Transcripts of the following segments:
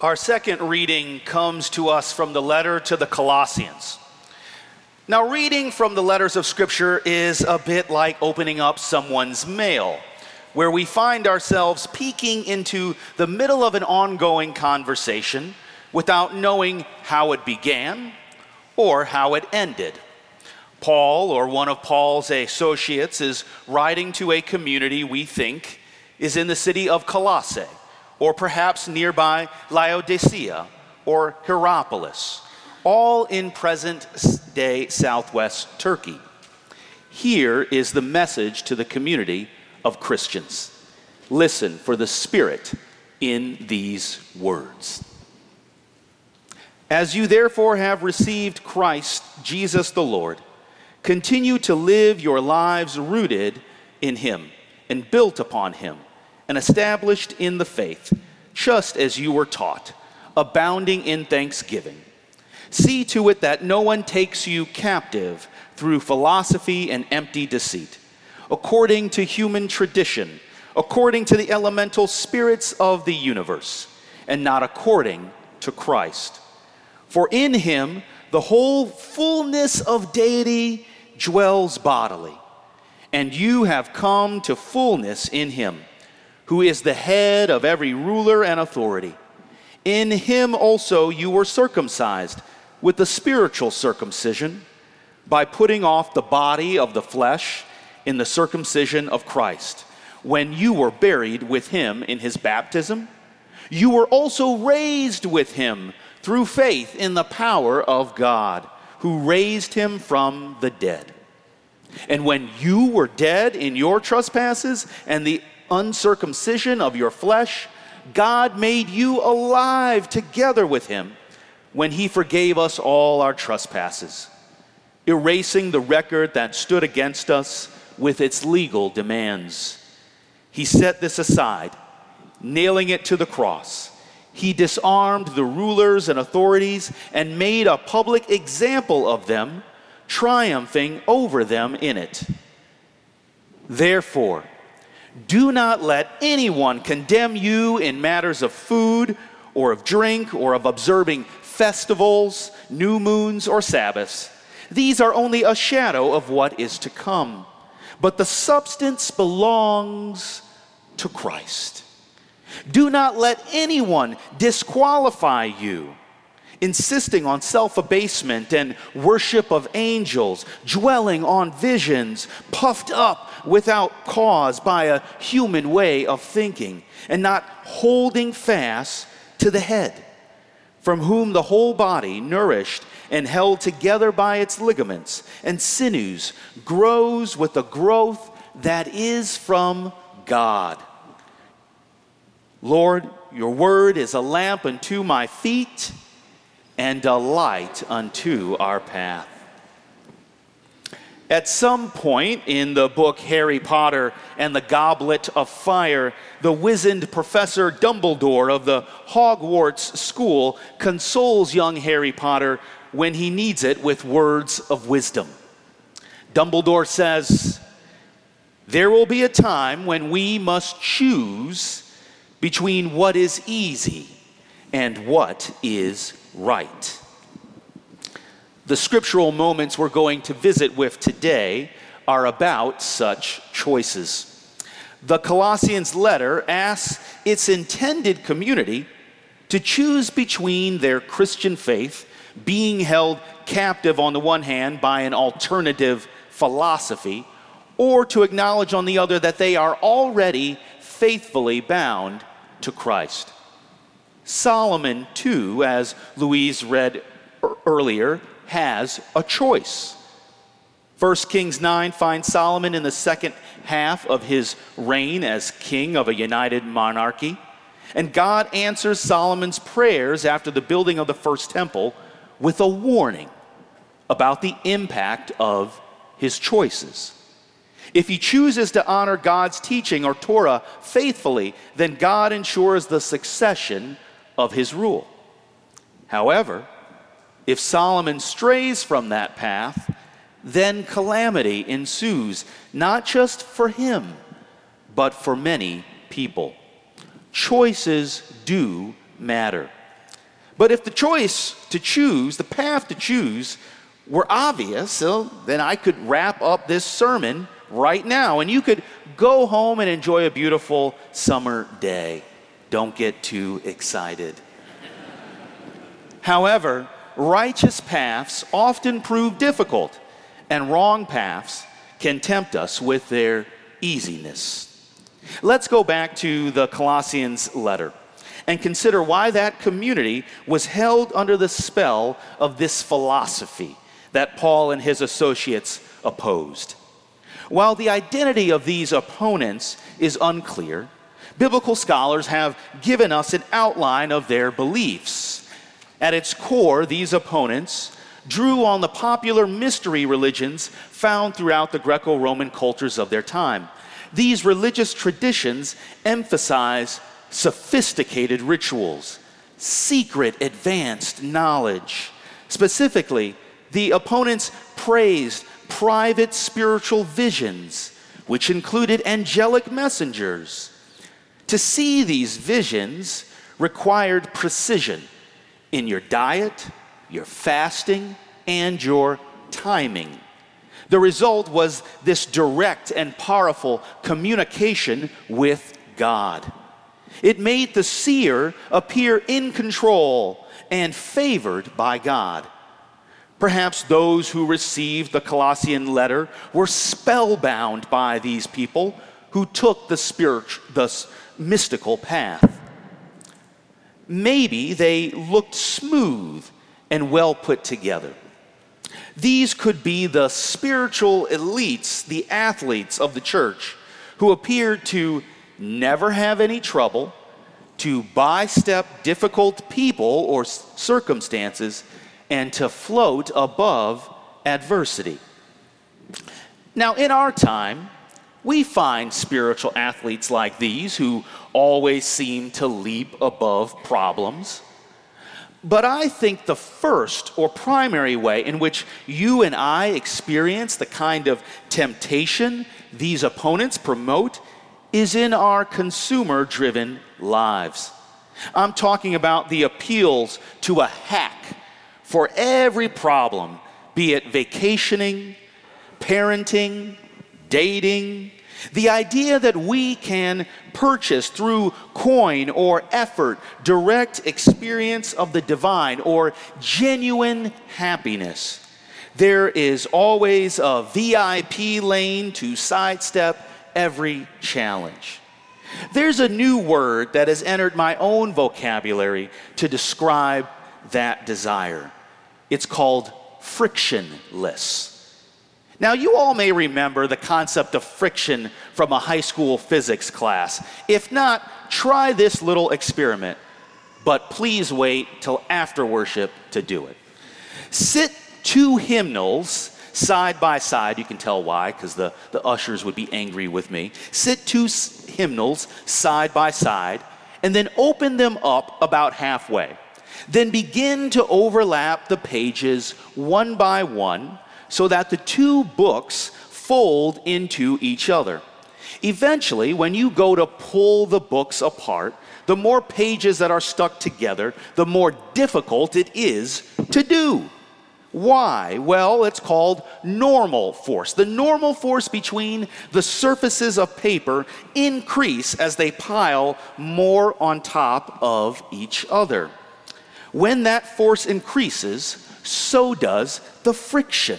Our second reading comes to us from the letter to the Colossians. Now, reading from the letters of Scripture is a bit like opening up someone's mail, where we find ourselves peeking into the middle of an ongoing conversation without knowing how it began or how it ended. Paul, or one of Paul's associates, is writing to a community we think is in the city of Colossae, or perhaps nearby Laodicea or Hierapolis, all in present-day southwest Turkey. Here is the message to the community of Christians. Listen for the Spirit in these words. As you therefore have received Christ Jesus the Lord, continue to live your lives rooted in Him and built upon Him and established in the faith, just as you were taught, abounding in thanksgiving. See to it that no one takes you captive through philosophy and empty deceit, according to human tradition, according to the elemental spirits of the universe, and not according to Christ. For in Him the whole fullness of deity dwells bodily, and you have come to fullness in Him, who is the head of every ruler and authority. In Him also you were circumcised with the spiritual circumcision, by putting off the body of the flesh in the circumcision of Christ. When you were buried with Him in His baptism, you were also raised with Him through faith in the power of God, who raised Him from the dead. And when you were dead in your trespasses and the uncircumcision of your flesh, God made you alive together with Him when He forgave us all our trespasses, erasing the record that stood against us with its legal demands. He set this aside, nailing it to the cross. He disarmed the rulers and authorities and made a public example of them, triumphing over them in it. Therefore, do not let anyone condemn you in matters of food or of drink or of observing festivals, new moons, or Sabbaths. These are only a shadow of what is to come, but the substance belongs to Christ. Do not let anyone disqualify you, insisting on self-abasement and worship of angels, dwelling on visions, puffed up without cause by a human way of thinking, and not holding fast to the head, from whom the whole body, nourished and held together by its ligaments and sinews, grows with the growth that is from God. Lord, your word is a lamp unto my feet and a light unto our path. At some point in the book Harry Potter and the Goblet of Fire, the wizened Professor Dumbledore of the Hogwarts School consoles young Harry Potter when he needs it with words of wisdom. Dumbledore says, "There will be a time when we must choose between what is easy and what is right." The scriptural moments we're going to visit with today are about such choices. The Colossians letter asks its intended community to choose between their Christian faith being held captive on the one hand by an alternative philosophy, or to acknowledge on the other that they are already faithfully bound to Christ. Solomon, too, as Louise read earlier, has a choice. 1 Kings 9 finds Solomon in the second half of his reign as king of a united monarchy. And God answers Solomon's prayers after the building of the first temple with a warning about the impact of his choices. If he chooses to honor God's teaching or Torah faithfully, then God ensures the succession of his rule. However, if Solomon strays from that path, then calamity ensues, not just for him, but for many people. Choices do matter. But if the choice to choose, the path to choose, were obvious, then I could wrap up this sermon right now, and you could go home and enjoy a beautiful summer day. Don't get too excited. However, righteous paths often prove difficult, and wrong paths can tempt us with their easiness. Let's go back to the Colossians letter and consider why that community was held under the spell of this philosophy that Paul and his associates opposed. While the identity of these opponents is unclear, biblical scholars have given us an outline of their beliefs. At its core, these opponents drew on the popular mystery religions found throughout the Greco-Roman cultures of their time. These religious traditions emphasize sophisticated rituals, secret advanced knowledge. Specifically, the opponents praised private spiritual visions, which included angelic messengers. To see these visions required precision in your diet, your fasting, and your timing. The result was this direct and powerful communication with God. It made the seer appear in control and favored by God. Perhaps those who received the Colossian letter were spellbound by these people who took the mystical path. Maybe they looked smooth and well put together. These could be the spiritual elites, the athletes of the church, who appeared to never have any trouble, to bystep difficult people or circumstances, and to float above adversity. Now, in our time, we find spiritual athletes like these who always seem to leap above problems. But I think the first or primary way in which you and I experience the kind of temptation these opponents promote is in our consumer-driven lives. I'm talking about the appeals to a hack for every problem, be it vacationing, parenting, dating. The idea that we can purchase through coin or effort direct experience of the divine or genuine happiness. There is always a VIP lane to sidestep every challenge. There's a new word that has entered my own vocabulary to describe that desire. It's called frictionless. Now, you all may remember the concept of friction from a high school physics class. If not, try this little experiment, but please wait till after worship to do it. Sit two hymnals side by side. You can tell why, because the ushers would be angry with me. Sit two hymnals side by side, and then open them up about halfway. Then begin to overlap the pages one by one, so that the two books fold into each other. Eventually, when you go to pull the books apart, the more pages that are stuck together, the more difficult it is to do. Why? Well, it's called normal force. The normal force between the surfaces of paper increase as they pile more on top of each other. When that force increases, so does the friction.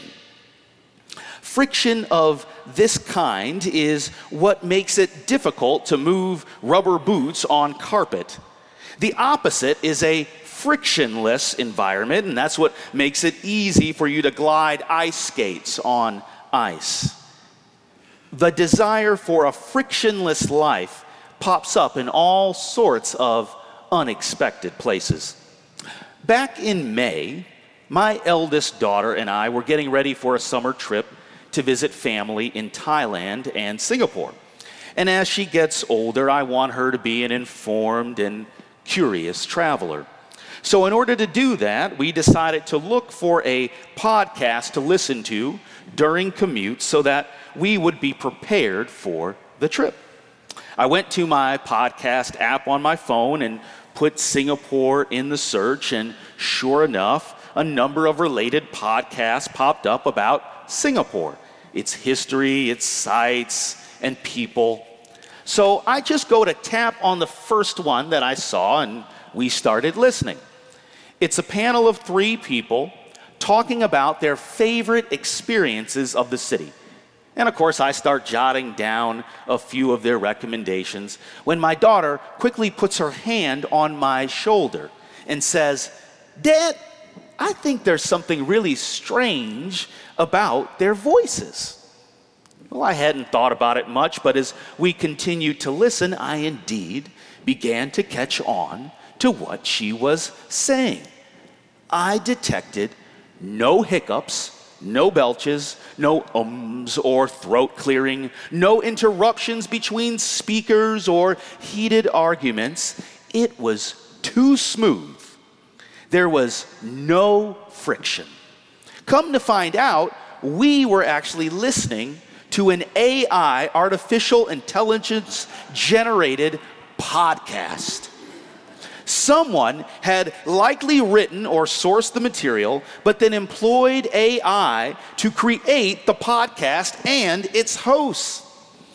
Friction of this kind is what makes it difficult to move rubber boots on carpet. The opposite is a frictionless environment, and that's what makes it easy for you to glide ice skates on ice. The desire for a frictionless life pops up in all sorts of unexpected places. Back in May, my eldest daughter and I were getting ready for a summer trip to visit family in Thailand and Singapore. And as she gets older, I want her to be an informed and curious traveler. So in order to do that, we decided to look for a podcast to listen to during commutes so that we would be prepared for the trip. I went to my podcast app on my phone and put Singapore in the search, and sure enough, a number of related podcasts popped up about Singapore, its history, its sites, and people. So I just go to tap on the first one that I saw, and we started listening. It's a panel of 3 people talking about their favorite experiences of the city. And of course, I start jotting down a few of their recommendations when my daughter quickly puts her hand on my shoulder and says, "Dad, I think there's something really strange about their voices." Well, I hadn't thought about it much, but as we continued to listen, I indeed began to catch on to what she was saying. I detected no hiccups, no belches, no ums or throat clearing, no interruptions between speakers or heated arguments. It was too smooth. There was no friction. Come to find out, we were actually listening to an AI, artificial intelligence generated podcast. Someone had likely written or sourced the material, but then employed AI to create the podcast and its hosts.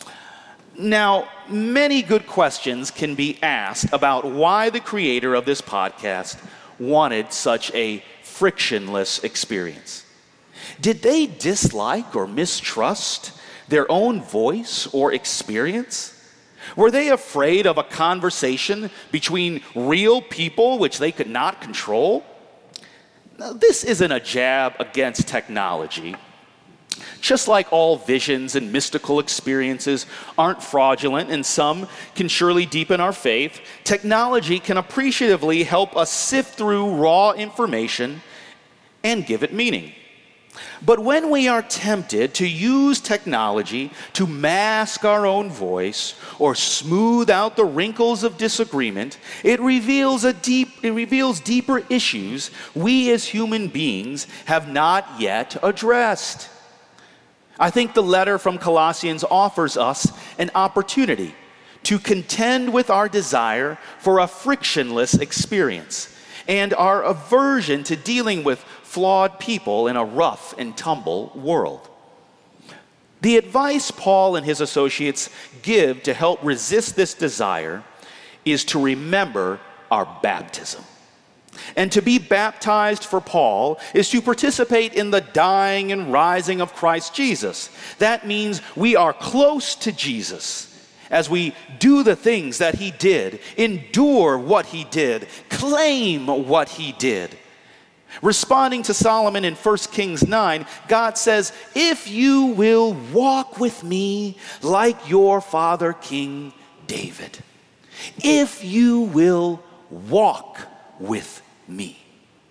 Now, many good questions can be asked about why the creator of this podcast wanted such a frictionless experience. Did they dislike or mistrust their own voice or experience? Were they afraid of a conversation between real people which they could not control? Now, this isn't a jab against technology. Just like all visions and mystical experiences aren't fraudulent and some can surely deepen our faith, technology can appreciatively help us sift through raw information and give it meaning. But when we are tempted to use technology to mask our own voice or smooth out the wrinkles of disagreement, it reveals deeper issues we as human beings have not yet addressed. I think the letter from Colossians offers us an opportunity to contend with our desire for a frictionless experience and our aversion to dealing with flawed people in a rough and tumble world. The advice Paul and his associates give to help resist this desire is to remember our baptism. And to be baptized for Paul is to participate in the dying and rising of Christ Jesus. That means we are close to Jesus as we do the things that he did, endure what he did, claim what he did. Responding to Solomon in 1 Kings 9, God says, "If you will walk with me like your father King David, if you will walk with me."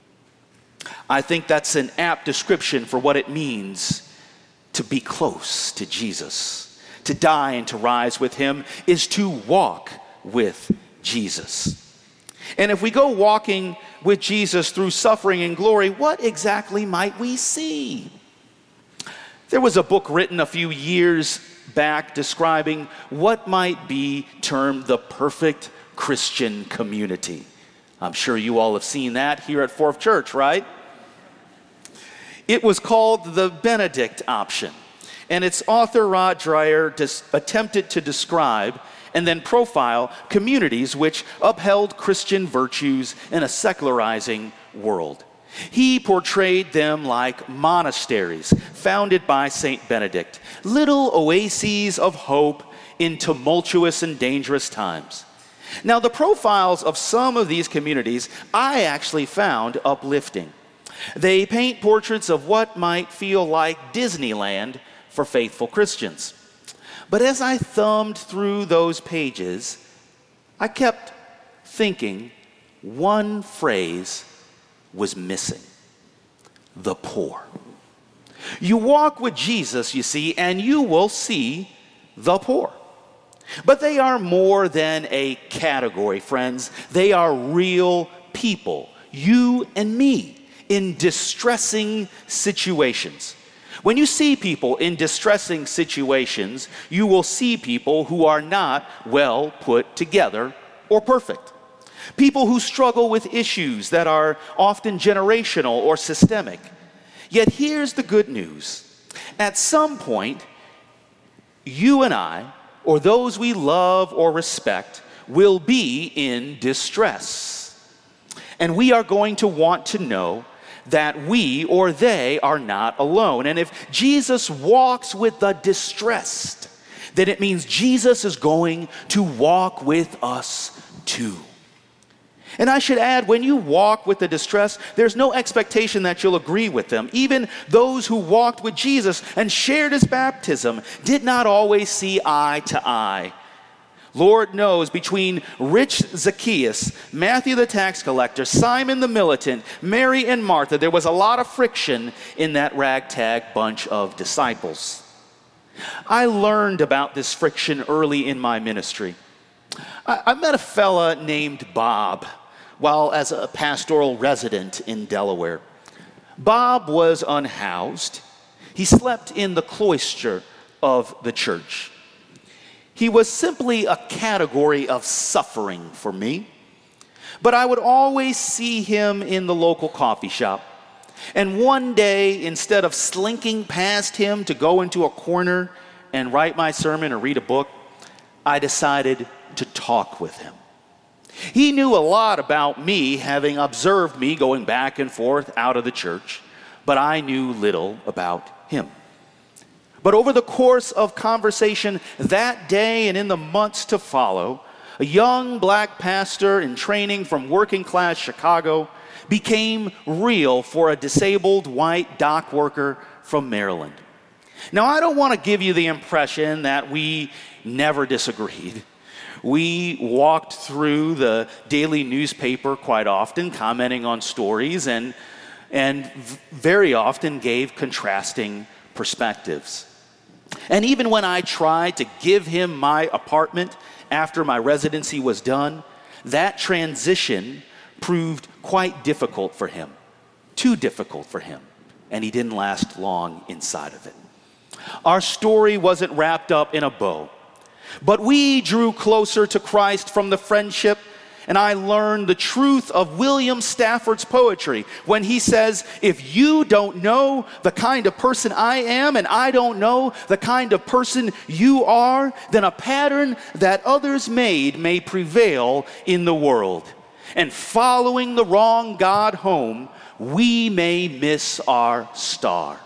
I think that's an apt description for what it means to be close to Jesus. To die and to rise with him is to walk with Jesus. And if we go walking with Jesus through suffering and glory, what exactly might we see? There was a book written a few years back describing what might be termed the perfect Christian community. I'm sure you all have seen that here at Fourth Church, right? It was called the Benedict option, and its author, Rod Dreher, attempted to describe and then profile communities which upheld Christian virtues in a secularizing world. He portrayed them like monasteries founded by Saint Benedict, little oases of hope in tumultuous and dangerous times. Now, the profiles of some of these communities I actually found uplifting. They paint portraits of what might feel like Disneyland for faithful Christians. But as I thumbed through those pages, I kept thinking one phrase was missing: the poor. You walk with Jesus, you see, and you will see the poor. But they are more than a category, friends. They are real people, you and me, in distressing situations. When you see people in distressing situations, you will see people who are not well put together or perfect. people who struggle with issues that are often generational or systemic. Yet here's the good news. At some point, you and I, or those we love or respect, will be in distress. And we are going to want to know that we or they are not alone. And if Jesus walks with the distressed, then it means Jesus is going to walk with us too. And I should add, when you walk with the distressed, there's no expectation that you'll agree with them. Even those who walked with Jesus and shared his baptism did not always see eye to eye. Lord knows, between rich Zacchaeus, Matthew the tax collector, Simon the militant, Mary and Martha, there was a lot of friction in that ragtag bunch of disciples. I learned about this friction early in my ministry. I met a fella named Bob while as a pastoral resident in Delaware. Bob was unhoused. He slept in the cloister of the church. He was simply a category of suffering for me. But I would always see him in the local coffee shop. And one day, instead of slinking past him to go into a corner and write my sermon or read a book, I decided to talk with him. He knew a lot about me, having observed me going back and forth out of the church, but I knew little about him. But over the course of conversation that day and in the months to follow, a young black pastor in training from working class Chicago became real for a disabled white dock worker from Maryland. Now, I don't want to give you the impression that we never disagreed. We walked through the daily newspaper quite often, commenting on stories, and very often gave contrasting perspectives. And even when I tried to give him my apartment after my residency was done, that transition proved quite difficult for him, too difficult for him, and he didn't last long inside of it. Our story wasn't wrapped up in a bow, but we drew closer to Christ from the friendship, and I learned the truth of William Stafford's poetry when he says, if you don't know the kind of person I am and I don't know the kind of person you are, then a pattern that others made may prevail in the world. And following the wrong God home, we may miss our star.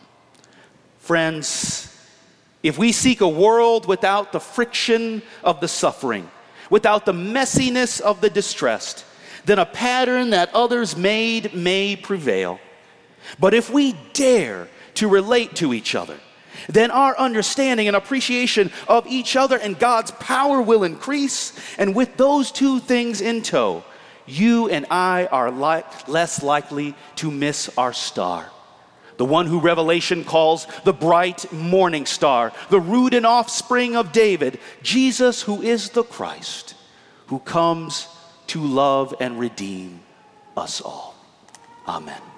Friends, if we seek a world without the friction of the suffering, without the messiness of the distressed, then a pattern that others made may prevail. But if we dare to relate to each other, then our understanding and appreciation of each other and God's power will increase. And with those two things in tow, you and I are less likely to miss our star. The one who Revelation calls the bright morning star, the root and offspring of David, Jesus, who is the Christ, who comes to love and redeem us all. Amen.